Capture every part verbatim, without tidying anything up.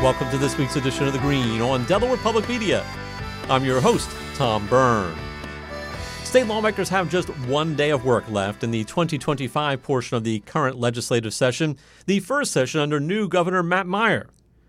Welcome to this week's edition of The Green on Delaware Public Media. I'm your host, Tom Byrne. State lawmakers have just one day of work left in the twenty twenty-five portion of the current legislative session, the first session under new Governor Matt Meyer.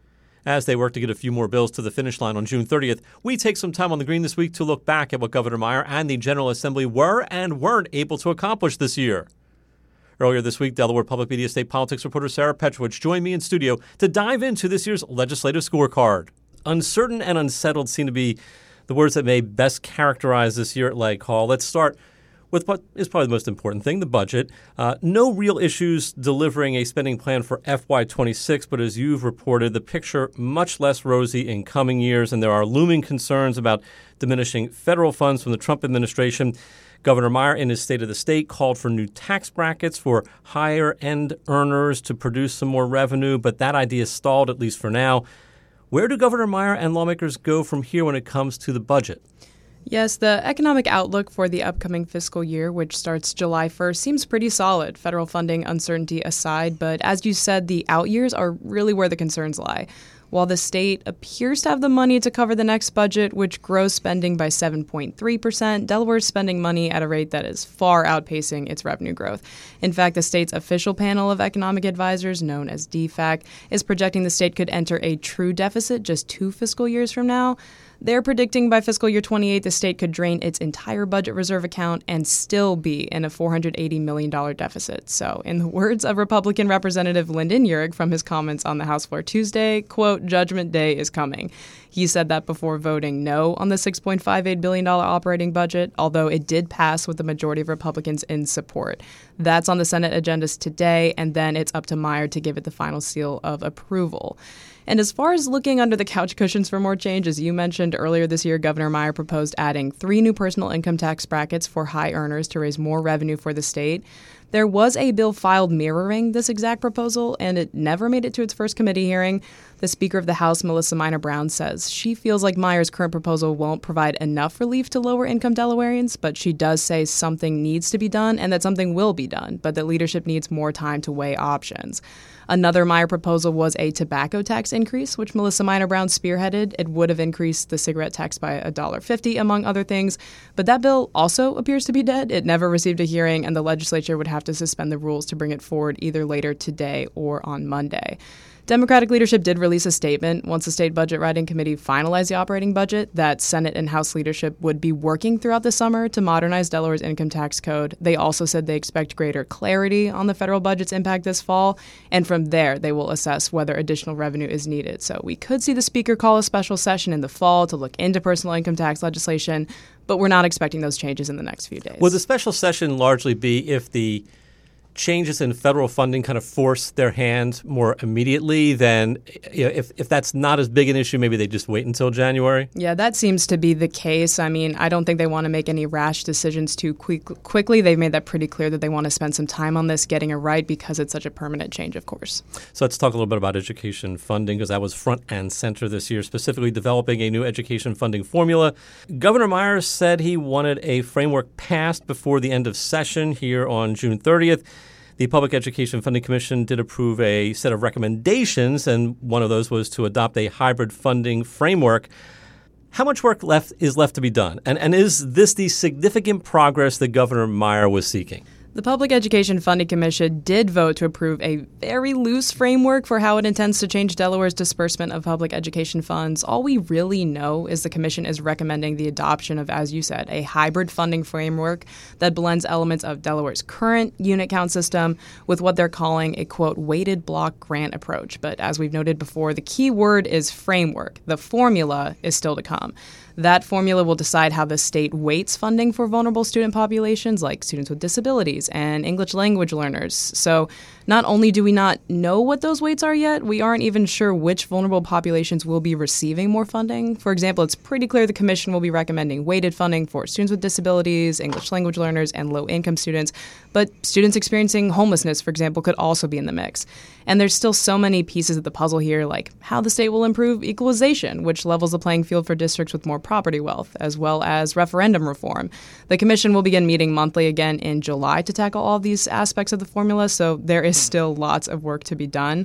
As they work to get a few more bills to the finish line on June thirtieth, we take some time on The Green this week to look back at what Governor Meyer and the General Assembly were and weren't able to accomplish this year. Earlier this week, Delaware Public Media state politics reporter Sarah Petrovich joined me in studio to dive into this year's legislative scorecard. Uncertain and unsettled seem to be the words that may best characterize this year at Legg Hall. Let's start with what is probably the most important thing, the budget. Uh, no real issues delivering a spending plan for F Y twenty-six, but as you've reported, the picture much less rosy in coming years, and there are looming concerns about diminishing federal funds from the Trump administration. Governor Meyer, in his State of the State, called for new tax brackets for higher-end earners to produce some more revenue, but that idea stalled, at least for now. Where do Governor Meyer and lawmakers go from here when it comes to the budget? Yes, the economic outlook for the upcoming fiscal year, which starts July first, seems pretty solid, federal funding uncertainty aside. But as you said, the out years are really where the concerns lie. While the state appears to have the money to cover the next budget, which grows spending by seven point three percent, Delaware is spending money at a rate that is far outpacing its revenue growth. In fact, the state's official panel of economic advisors, known as D FAC, is projecting the state could enter a true deficit just two fiscal years from now. They're predicting by fiscal year twenty-eight, the state could drain its entire budget reserve account and still be in a four hundred eighty million dollars deficit. So, in the words of Republican Representative Lyndon Uhrig from his comments on the House floor Tuesday, quote, "Judgment Day is coming." He said that before voting no on the six point five eight billion dollars operating budget, although it did pass with the majority of Republicans in support. That's on the Senate agendas today, and then it's up to Meyer to give it the final seal of approval. And as far as looking under the couch cushions for more change, as you mentioned earlier this year, Governor Meyer proposed adding three new personal income tax brackets for high earners to raise more revenue for the state. There was a bill filed mirroring this exact proposal, and it never made it to its first committee hearing. The Speaker of the House, Melissa Minor Brown, says she feels like Meyer's current proposal won't provide enough relief to lower-income Delawareans, but she does say something needs to be done and that something will be done, but that leadership needs more time to weigh options. Another Meyer proposal was a tobacco tax increase, which Melissa Minor Brown spearheaded. It would have increased the cigarette tax by one dollar fifty, among other things. But that bill also appears to be dead. It never received a hearing, and the legislature would have to suspend the rules to bring it forward either later today or on Monday. Democratic leadership did release a statement once the State Budget Writing Committee finalized the operating budget that Senate and House leadership would be working throughout the summer to modernize Delaware's income tax code. They also said they expect greater clarity on the federal budget's impact this fall, and from there they will assess whether additional revenue is needed. So we could see the Speaker call a special session in the fall to look into personal income tax legislation, but we're not expecting those changes in the next few days. Will the special session largely be if the changes in federal funding kind of force their hand more immediately, then you know, if, if that's not as big an issue, maybe they just wait until January? Yeah, that seems to be the case. I mean, I don't think they want to make any rash decisions too quick, quickly. They've made that pretty clear that they want to spend some time on this, getting it right, because it's such a permanent change, of course. So let's talk a little bit about education funding, because that was front and center this year, specifically developing a new education funding formula. Governor Meyer said he wanted a framework passed before the end of session here on June thirtieth. The Public Education Funding Commission did approve a set of recommendations, and one of those was to adopt a hybrid funding framework. How much work left is left to be done? And, and is this the significant progress that Governor Meyer was seeking? The Public Education Funding Commission did vote to approve a very loose framework for how it intends to change Delaware's disbursement of public education funds. All we really know is the commission is recommending the adoption of, as you said, a hybrid funding framework that blends elements of Delaware's current unit count system with what they're calling a, quote, weighted block grant approach. But as we've noted before, the key word is framework. The formula is still to come. That formula will decide how the state weights funding for vulnerable student populations like students with disabilities and English language learners. So not only do we not know what those weights are yet, we aren't even sure which vulnerable populations will be receiving more funding. For example, it's pretty clear the commission will be recommending weighted funding for students with disabilities, English language learners, and low-income students. But students experiencing homelessness, for example, could also be in the mix. And there's still so many pieces of the puzzle here, like how the state will improve equalization, which levels the playing field for districts with more property wealth, as well as referendum reform. The commission will begin meeting monthly again in July to tackle all these aspects of the formula, so there is still lots of work to be done.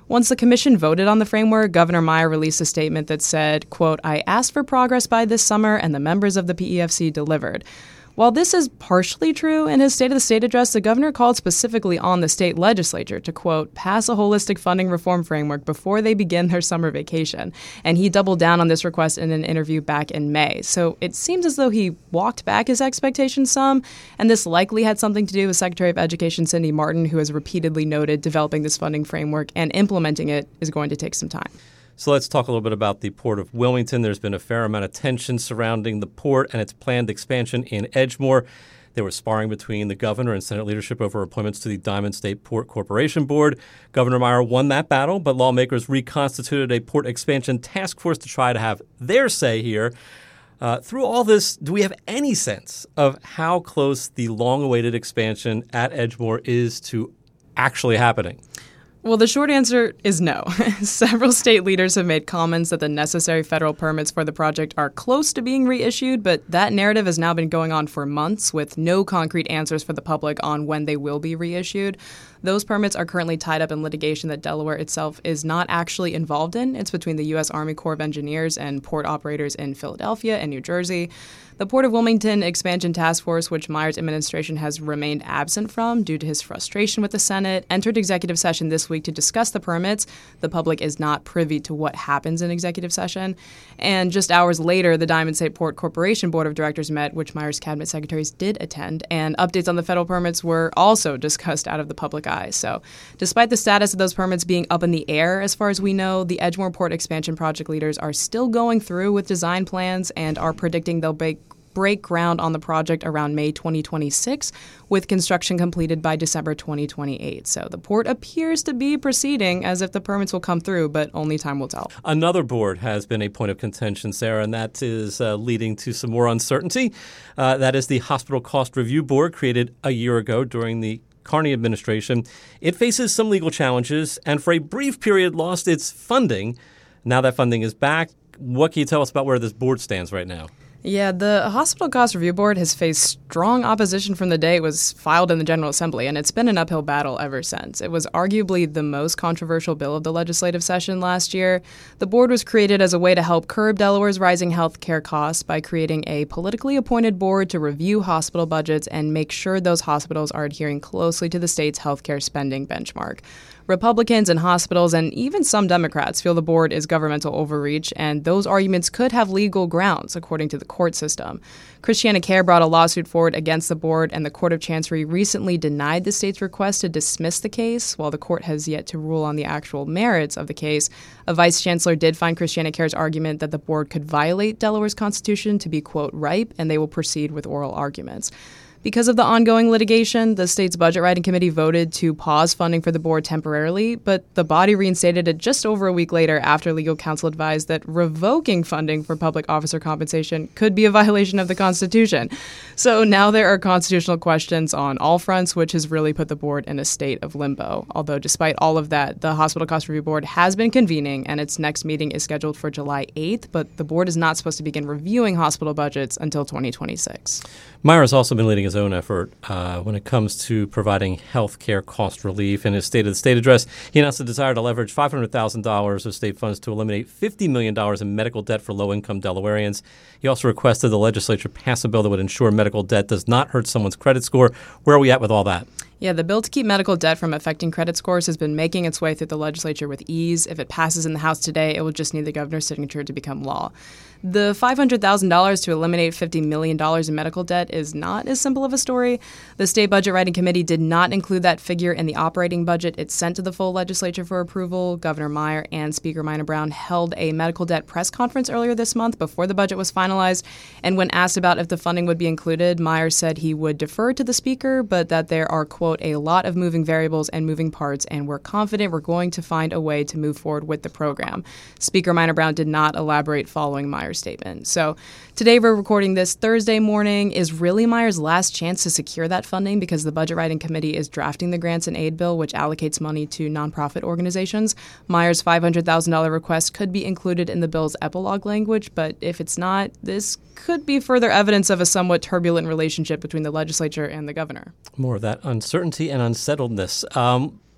Once the commission voted on the framework, Governor Meyer released a statement that said, quote, "I asked for progress by this summer and the members of the P E F C delivered." While this is partially true, in his State of the State address, the governor called specifically on the state legislature to, quote, "pass a holistic funding reform framework before they begin their summer vacation." And he doubled down on this request in an interview back in May. So it seems as though he walked back his expectations some, and this likely had something to do with Secretary of Education Cindy Martin, who has repeatedly noted developing this funding framework and implementing it is going to take some time. So let's talk a little bit about the Port of Wilmington. There's been a fair amount of tension surrounding the port and its planned expansion in Edgemoor. There was sparring between the governor and Senate leadership over appointments to the Diamond State Port Corporation Board. Governor Meyer won that battle, but lawmakers reconstituted a port expansion task force to try to have their say here. Uh, through all this, do we have any sense of how close the long-awaited expansion at Edgemoor is to actually happening? Well, the short answer is no. Several state leaders have made comments that the necessary federal permits for the project are close to being reissued, but that narrative has now been going on for months with no concrete answers for the public on when they will be reissued. Those permits are currently tied up in litigation that Delaware itself is not actually involved in. It's between the U S Army Corps of Engineers and port operators in Philadelphia and New Jersey. The Port of Wilmington Expansion Task Force, which Meyer's administration has remained absent from due to his frustration with the Senate, entered executive session this week to discuss the permits. The public is not privy to what happens in executive session. And just hours later, the Diamond State Port Corporation Board of Directors met, which Meyer's cabinet secretaries did attend, and updates on the federal permits were also discussed out of the public eye. So despite the status of those permits being up in the air, as far as we know, the Edgemoor Port Expansion project leaders are still going through with design plans and are predicting they'll break break ground on the project around May twenty twenty-six, with construction completed by December twenty twenty-eight. So the port appears to be proceeding as if the permits will come through, but only time will tell. Another board has been a point of contention, Sarah, and that is uh, leading to some more uncertainty. Uh, that is the Hospital Cost Review Board, created a year ago during the Carney administration. It faces some legal challenges and for a brief period lost its funding. Now that funding is back. What can you tell us about where this board stands right now? Yeah, the Hospital Cost Review Board has faced strong opposition from the day it was filed in the General Assembly, and it's been an uphill battle ever since. It was arguably the most controversial bill of the legislative session last year. The board was created as a way to help curb Delaware's rising health care costs by creating a politically appointed board to review hospital budgets and make sure those hospitals are adhering closely to the state's healthcare spending benchmark. Republicans and hospitals and even some Democrats feel the board is governmental overreach, and those arguments could have legal grounds, according to the court system. Christiana Care brought a lawsuit forward against the board, and the Court of Chancery recently denied the state's request to dismiss the case. While the court has yet to rule on the actual merits of the case, a vice chancellor did find Christiana Care's argument that the board could violate Delaware's constitution to be, quote, ripe, and they will proceed with oral arguments. Because of the ongoing litigation, the state's budget writing committee voted to pause funding for the board temporarily, but the body reinstated it just over a week later after legal counsel advised that revoking funding for public officer compensation could be a violation of the Constitution. So now there are constitutional questions on all fronts, which has really put the board in a state of limbo. Although despite all of that, the Hospital Cost Review Board has been convening, and its next meeting is scheduled for July eighth, but the board is not supposed to begin reviewing hospital budgets until twenty twenty-six. Meyer has also been leading his own effort uh, when it comes to providing health care cost relief. In his State of the State address, he announced a desire to leverage five hundred thousand dollars of state funds to eliminate fifty million dollars in medical debt for low-income Delawareans. He also requested the legislature pass a bill that would ensure medical debt does not hurt someone's credit score. Where are we at with all that? Yeah, the bill to keep medical debt from affecting credit scores has been making its way through the legislature with ease. If it passes in the House today, it will just need the governor's signature to become law. The five hundred thousand dollars to eliminate fifty million dollars in medical debt is not as simple of a story. The State Budget Writing Committee did not include that figure in the operating budget it sent to the full legislature for approval. Governor Meyer and Speaker Mina Brown held a medical debt press conference earlier this month before the budget was finalized, and when asked about if the funding would be included, Meyer said he would defer to the Speaker, but that there are, quote, a lot of moving variables and moving parts, and we're confident we're going to find a way to move forward with the program. Speaker Mina Brown did not elaborate following Meyer's statement. So today we're recording this Thursday morning. Is really Meyer's last chance to secure that funding because the Budget Writing Committee is drafting the grants and aid bill, which allocates money to nonprofit organizations. Meyer's five hundred thousand dollars request could be included in the bill's epilogue language, but if it's not, this could be further evidence of a somewhat turbulent relationship between the legislature and the governor. More of that uncertainty and unsettledness. Um,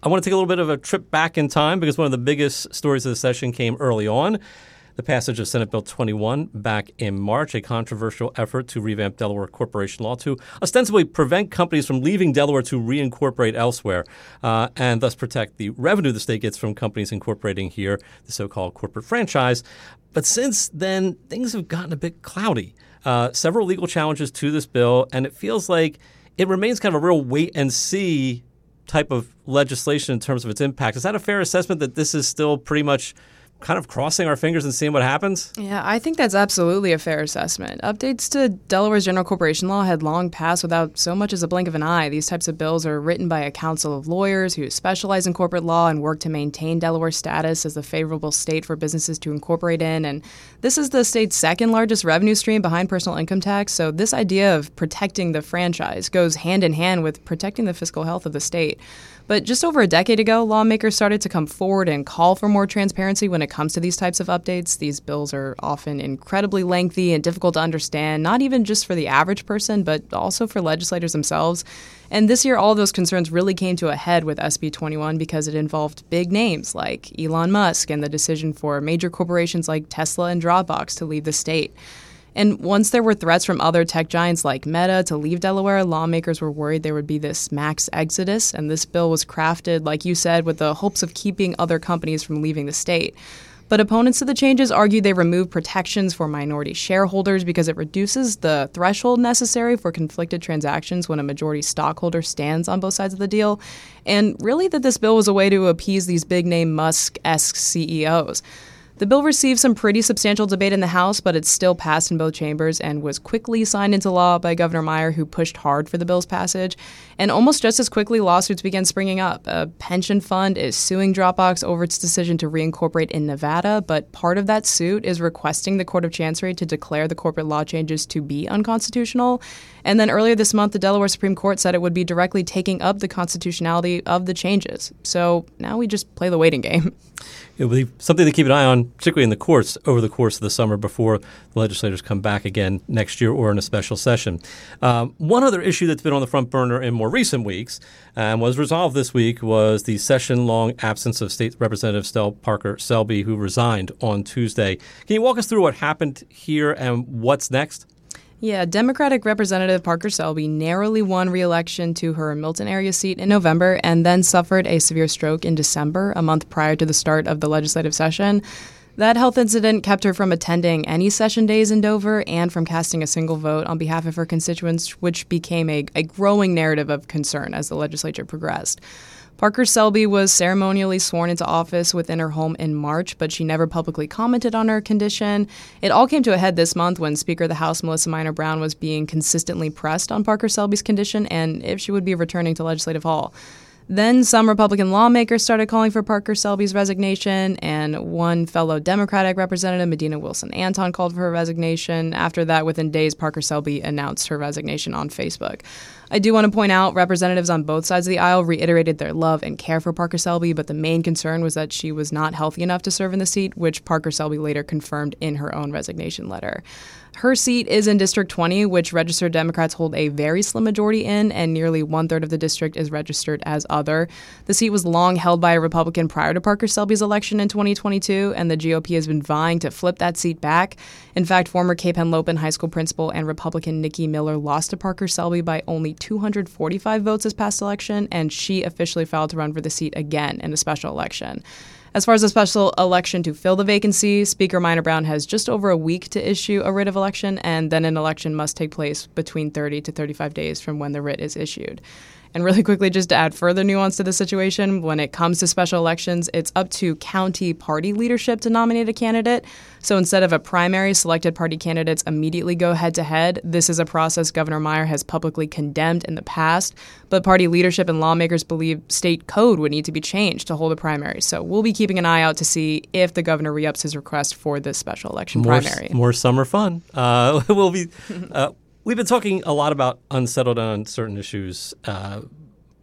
I want to take a little bit of a trip back in time because one of the biggest stories of the session came early on. The passage of Senate Bill twenty-one back in March, a controversial effort to revamp Delaware corporation law to ostensibly prevent companies from leaving Delaware to reincorporate elsewhere uh, and thus protect the revenue the state gets from companies incorporating here, the so-called corporate franchise. But since then, things have gotten a bit cloudy. Uh, several legal challenges to this bill, and it feels like it remains kind of a real wait-and-see type of legislation in terms of its impact. Is that a fair assessment that this is still pretty much kind of crossing our fingers and seeing what happens? Yeah, I think that's absolutely a fair assessment. Updates to Delaware's general corporation law had long passed without so much as a blink of an eye. These types of bills are written by a council of lawyers who specialize in corporate law and work to maintain Delaware's status as a favorable state for businesses to incorporate in. And this is the state's second largest revenue stream behind personal income tax. So this idea of protecting the franchise goes hand in hand with protecting the fiscal health of the state. But just over a decade ago, lawmakers started to come forward and call for more transparency when it comes to these types of updates. These bills are often incredibly lengthy and difficult to understand, not even just for the average person, but also for legislators themselves. And this year, all of those concerns really came to a head with S B twenty-one because it involved big names like Elon Musk and the decision for major corporations like Tesla and Dropbox to leave the state. And once there were threats from other tech giants like Meta to leave Delaware, lawmakers were worried there would be this max exodus, and this bill was crafted, like you said, with the hopes of keeping other companies from leaving the state. But opponents of the changes argue they remove protections for minority shareholders because it reduces the threshold necessary for conflicted transactions when a majority stockholder stands on both sides of the deal, and really that this bill was a way to appease these big-name Musk-esque C E Os. The bill received some pretty substantial debate in the House, but it still passed in both chambers and was quickly signed into law by Governor Meyer, who pushed hard for the bill's passage. And almost just as quickly, lawsuits began springing up. A pension fund is suing Dropbox over its decision to reincorporate in Nevada, but part of that suit is requesting the Court of Chancery to declare the corporate law changes to be unconstitutional. And then earlier this month, the Delaware Supreme Court said it would be directly taking up the constitutionality of the changes. So now we just play the waiting game. It will be something to keep an eye on, particularly in the courts over the course of the summer before the legislators come back again next year or in a special session. Um, one other issue that's been on the front burner in more recent weeks and was resolved this week was the session-long absence of State Representative Stell Parker Selby, who resigned on Tuesday. Can you walk us through what happened here and what's next? Yeah, Democratic Representative Parker Selby narrowly won re-election to her Milton area seat in November and then suffered a severe stroke in December, a month prior to the start of the legislative session. That health incident kept her from attending any session days in Dover and from casting a single vote on behalf of her constituents, which became a, a growing narrative of concern as the legislature progressed. Parker Selby was ceremonially sworn into office within her home in March, but she never publicly commented on her condition. It all came to a head this month when Speaker of the House Melissa Minor Brown was being consistently pressed on Parker Selby's condition and if she would be returning to Legislative Hall. Then some Republican lawmakers started calling for Parker Selby's resignation, and one fellow Democratic representative, Medina Wilson-Anton, called for her resignation. After that, within days, Parker Selby announced her resignation on Facebook. I do want to point out representatives on both sides of the aisle reiterated their love and care for Parker Selby, but the main concern was that she was not healthy enough to serve in the seat, which Parker Selby later confirmed in her own resignation letter. Her seat is in District twenty, which registered Democrats hold a very slim majority in, and nearly one-third of the district is registered as other. The seat was long held by a Republican prior to Parker Selby's election in twenty twenty-two, and the G O P has been vying to flip that seat back. In fact, former Cape Henlopen High School principal and Republican Nikki Miller lost to Parker Selby by only two hundred forty-five votes this past election, and she officially filed to run for the seat again in a special election. As far as a special election to fill the vacancy, Speaker Minor Brown has just over a week to issue a writ of election, and then an election must take place between thirty to thirty-five days from when the writ is issued. And really quickly, just to add further nuance to the situation, when it comes to special elections, it's up to county party leadership to nominate a candidate. So instead of a primary, selected party candidates immediately go head-to-head. This is a process Governor Meyer has publicly condemned in the past, but party leadership and lawmakers believe state code would need to be changed to hold a primary. So we'll be keeping an eye out to see if the governor re-ups his request for this special election more, primary. More summer fun. Uh, we'll be... Uh, We've been talking a lot about unsettled and uncertain issues uh,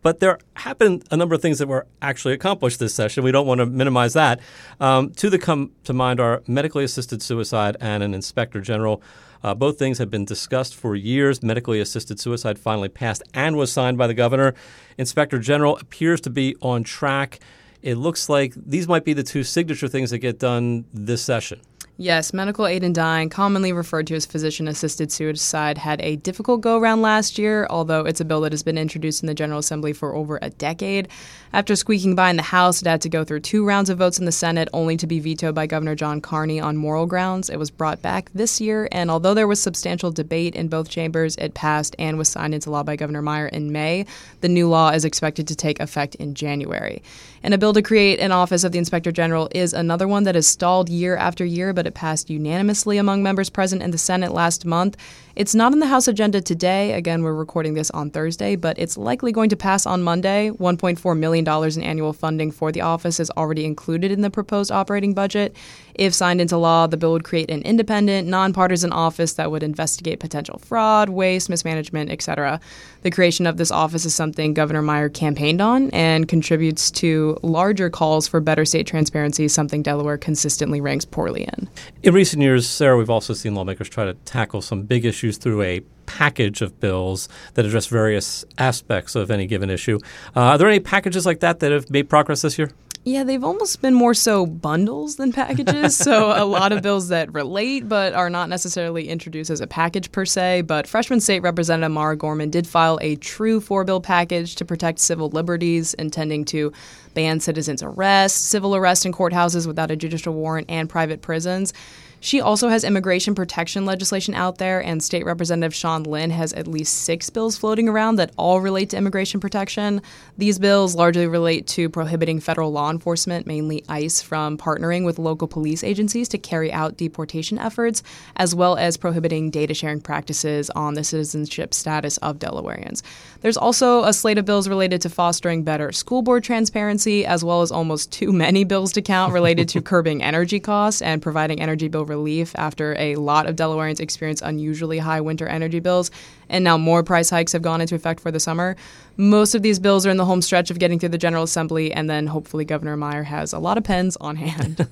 But there have been a number of things that were actually accomplished this session. We don't want to minimize that. Um, two that come to mind are medically assisted suicide and an inspector general. Uh, both things have been discussed for years. Medically assisted suicide finally passed and was signed by the governor. Inspector general appears to be on track. It looks like these might be the two signature things that get done this session. Yes, medical aid in dying, commonly referred to as physician-assisted suicide, had a difficult go-round last year, although it's a bill that has been introduced in the General Assembly for over a decade. After squeaking by in the House, it had to go through two rounds of votes in the Senate, only to be vetoed by Governor John Carney on moral grounds. It was brought back this year, and although there was substantial debate in both chambers, it passed and was signed into law by Governor Meyer in May. The new law is expected to take effect in January. And a bill to create an office of the Inspector General is another one that has stalled year after year, but it passed unanimously among members present in the Senate last month. It's not on the House agenda today. Again, we're recording this on Thursday, but it's likely going to pass on Monday. one point four million dollars in annual funding for the office is already included in the proposed operating budget. If signed into law, the bill would create an independent, nonpartisan office that would investigate potential fraud, waste, mismanagement, et cetera. The creation of this office is something Governor Meyer campaigned on and contributes to larger calls for better state transparency, something Delaware consistently ranks poorly in. In recent years, Sarah, we've also seen lawmakers try to tackle some big issues through a package of bills that address various aspects of any given issue. Uh, are there any packages like that that have made progress this year? Yeah, they've almost been more so bundles than packages. So a lot of bills that relate but are not necessarily introduced as a package per se. But freshman State Representative Mara Gorman did file a true four-bill package to protect civil liberties, intending to ban citizens' arrest, civil arrest in courthouses without a judicial warrant, and private prisons. She also has immigration protection legislation out there, and State Representative Sean Lynn has at least six bills floating around that all relate to immigration protection. These bills largely relate to prohibiting federal law enforcement, mainly ICE, from partnering with local police agencies to carry out deportation efforts, as well as prohibiting data sharing practices on the citizenship status of Delawareans. There's also a slate of bills related to fostering better school board transparency, as well as almost too many bills to count related to curbing energy costs and providing energy bill relief after a lot of Delawareans experience unusually high winter energy bills, and now more price hikes have gone into effect for the summer. Most of these bills are in the home stretch of getting through the General Assembly, and then hopefully Governor Meyer has a lot of pens on hand.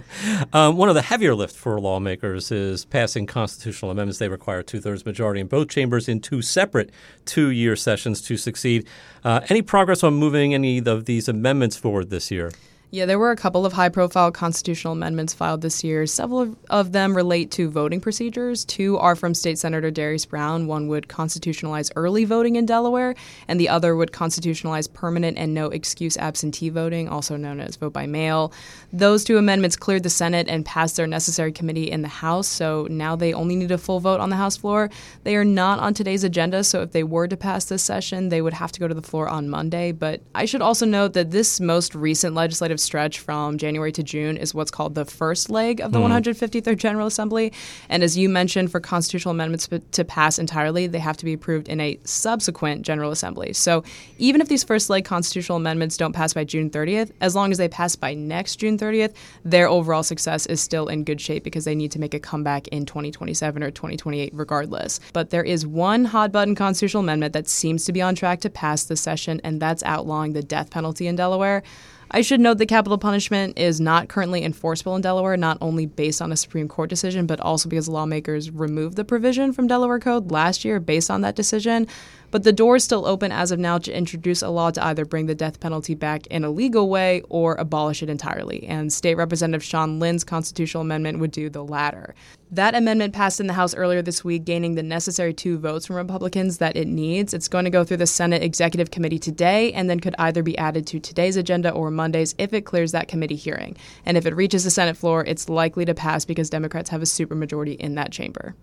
um, one of the heavier lifts for lawmakers is passing constitutional amendments. They require a two-thirds majority in both chambers in two separate two-year sessions to succeed. Uh, any progress on moving any of these amendments forward this year? Yeah, there were a couple of high-profile constitutional amendments filed this year. Several of, of them relate to voting procedures. Two are from State Senator Darius Brown. One would constitutionalize early voting in Delaware, and the other would constitutionalize permanent and no-excuse absentee voting, also known as vote by mail. Those two amendments cleared the Senate and passed their necessary committee in the House, so now they only need a full vote on the House floor. They are not on today's agenda, so if they were to pass this session, they would have to go to the floor on Monday. But I should also note that this most recent legislative stretch from January to June is what's called the first leg of the mm. one hundred fifty-third General Assembly. And as you mentioned, for constitutional amendments to pass entirely, they have to be approved in a subsequent General Assembly. So even if these first leg constitutional amendments don't pass by June thirtieth, as long as they pass by next June thirtieth, their overall success is still in good shape because they need to make a comeback in twenty twenty-seven or twenty twenty-eight regardless. But there is one hot button constitutional amendment that seems to be on track to pass this session, and that's outlawing the death penalty in Delaware. I should note that capital punishment is not currently enforceable in Delaware, not only based on a Supreme Court decision, but also because lawmakers removed the provision from Delaware Code last year based on that decision. But the door is still open as of now to introduce a law to either bring the death penalty back in a legal way or abolish it entirely. And State Representative Sean Lynn's constitutional amendment would do the latter. That amendment passed in the House earlier this week, gaining the necessary two votes from Republicans that it needs. It's going to go through the Senate Executive Committee today and then could either be added to today's agenda or Monday's if it clears that committee hearing. And if it reaches the Senate floor, it's likely to pass because Democrats have a supermajority in that chamber.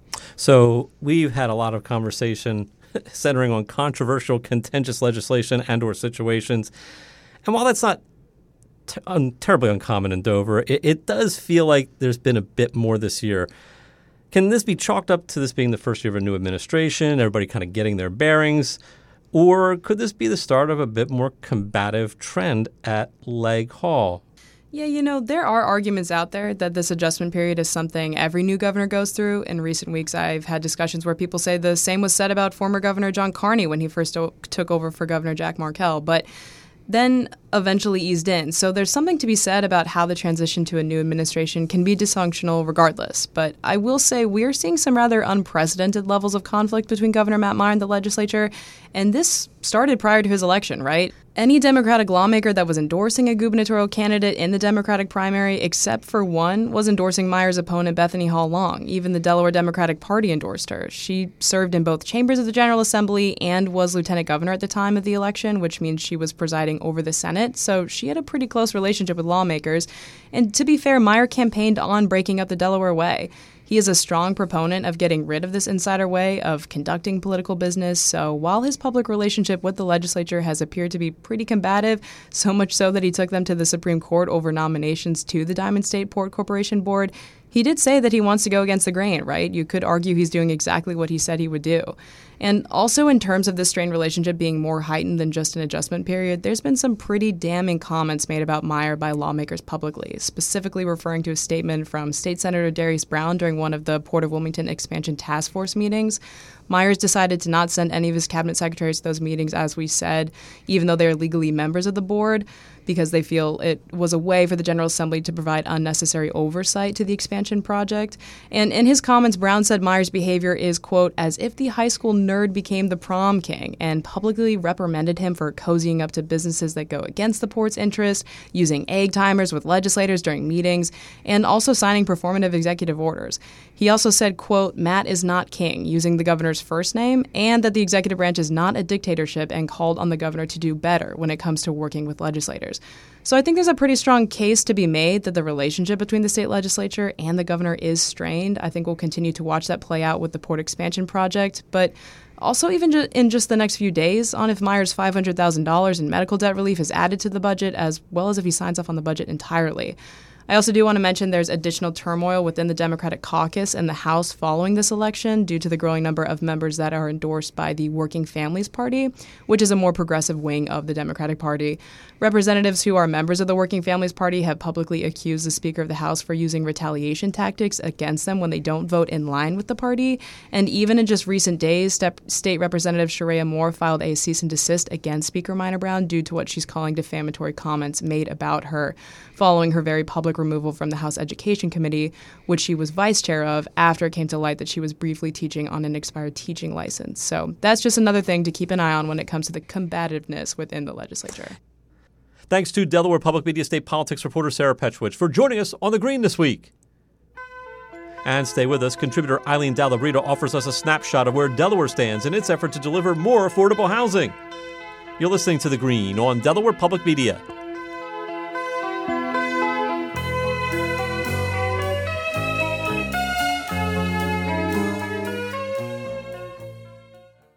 So we've had a lot of conversation centering on controversial, contentious legislation and or situations. And while that's not t- un- terribly uncommon in Dover, it, it does feel like there's been a bit more this year. Can this be chalked up to this being the first year of a new administration, everybody kind of getting their bearings? Or could this be the start of a bit more combative trend at Legg Hall? Yeah, you know, there are arguments out there that this adjustment period is something every new governor goes through. In recent weeks, I've had discussions where people say the same was said about former Governor John Carney when he first o- took over for Governor Jack Markell, but then eventually eased in. So there's something to be said about how the transition to a new administration can be dysfunctional regardless. But I will say we're seeing some rather unprecedented levels of conflict between Governor Matt Meyer and the legislature, and this started prior to his election, right? Any Democratic lawmaker that was endorsing a gubernatorial candidate in the Democratic primary, except for one, was endorsing Meyer's opponent, Bethany Hall Long. Even the Delaware Democratic Party endorsed her. She served in both chambers of the General Assembly and was lieutenant governor at the time of the election, which means she was presiding over the Senate. So she had a pretty close relationship with lawmakers. And to be fair, Meyer campaigned on breaking up the Delaware way. He is a strong proponent of getting rid of this insider way of conducting political business, so while his public relationship with the legislature has appeared to be pretty combative, so much so that he took them to the Supreme Court over nominations to the Diamond State Port Corporation Board, he did say that he wants to go against the grain, right? You could argue he's doing exactly what he said he would do. And also in terms of this strained relationship being more heightened than just an adjustment period, there's been some pretty damning comments made about Meyer by lawmakers publicly, specifically referring to a statement from State Senator Darius Brown during one of the Port of Wilmington Expansion Task Force meetings. Myers decided to not send any of his cabinet secretaries to those meetings, as we said, even though they're legally members of the board, because they feel it was a way for the General Assembly to provide unnecessary oversight to the expansion project. And in his comments, Brown said Myers' behavior is, quote, as if the high school nerd became the prom king, and publicly reprimanded him for cozying up to businesses that go against the port's interests, using egg timers with legislators during meetings, and also signing performative executive orders. He also said, quote, Matt is not king, using the governor's first name, and that the executive branch is not a dictatorship, and called on the governor to do better when it comes to working with legislators. So I think there's a pretty strong case to be made that the relationship between the state legislature and the governor is strained. I think we'll continue to watch that play out with the port expansion project, but also even ju- in just the next few days on if Myers' five hundred thousand dollars in medical debt relief is added to the budget, as well as if he signs off on the budget entirely. I also do want to mention there's additional turmoil within the Democratic caucus and the House following this election due to the growing number of members that are endorsed by the Working Families Party, which is a more progressive wing of the Democratic Party. Representatives who are members of the Working Families Party have publicly accused the Speaker of the House for using retaliation tactics against them when they don't vote in line with the party. And even in just recent days, Step- State Representative Sharia Moore filed a cease and desist against Speaker Minor Brown due to what she's calling defamatory comments made about her, following her very public removal from the House Education Committee, which she was vice chair of after it came to light that she was briefly teaching on an expired teaching license. So that's just another thing to keep an eye on when it comes to the combativeness within the legislature. Thanks to Delaware Public Media State Politics reporter Sarah Petchwich for joining us on The Green this week. And stay with us. Contributor Eileen Dalabrito offers us a snapshot of where Delaware stands in its effort to deliver more affordable housing. You're listening to The Green on Delaware Public Media.